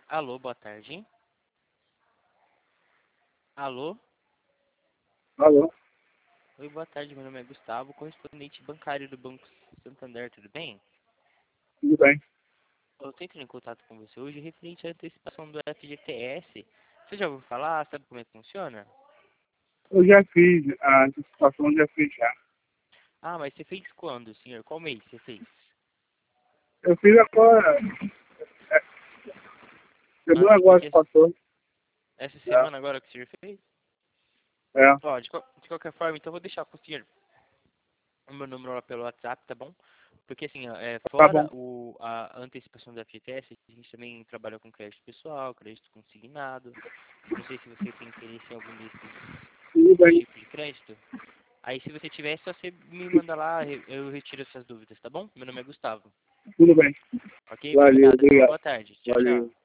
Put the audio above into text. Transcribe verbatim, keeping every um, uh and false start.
Alô, boa tarde. Alô? Alô? Oi, boa tarde. Meu nome é Gustavo, correspondente bancário do Banco Santander, tudo bem? Tudo bem. Eu tô entrando em contato com você hoje referente à antecipação do F G T S. Você já ouviu falar? Sabe como é que funciona? Eu já fiz a antecipação, já fiz já. Ah, mas você fez quando, senhor? Qual mês você fez? Eu fiz agora, é, Ah, semana foi agora que que passou. essa É, semana agora que o senhor fez? é, Ó, de, qual- de qualquer forma, então eu vou deixar pro senhor o meu número lá pelo WhatsApp, tá bom? Porque assim, ó, é, tá bom. fora o, a antecipação do F G T S, a gente também trabalha com crédito pessoal, crédito consignado. Não sei se você tem interesse em algum desses, Tudo desses bem, tipos de crédito. Aí se você tiver, é só você me manda lá, eu eu retiro essas dúvidas, tá bom? Meu nome é Gustavo. tudo bem. Ok? Valeu, Obrigado, viu? obrigado. Boa tarde. Tchau, Valeu. tchau.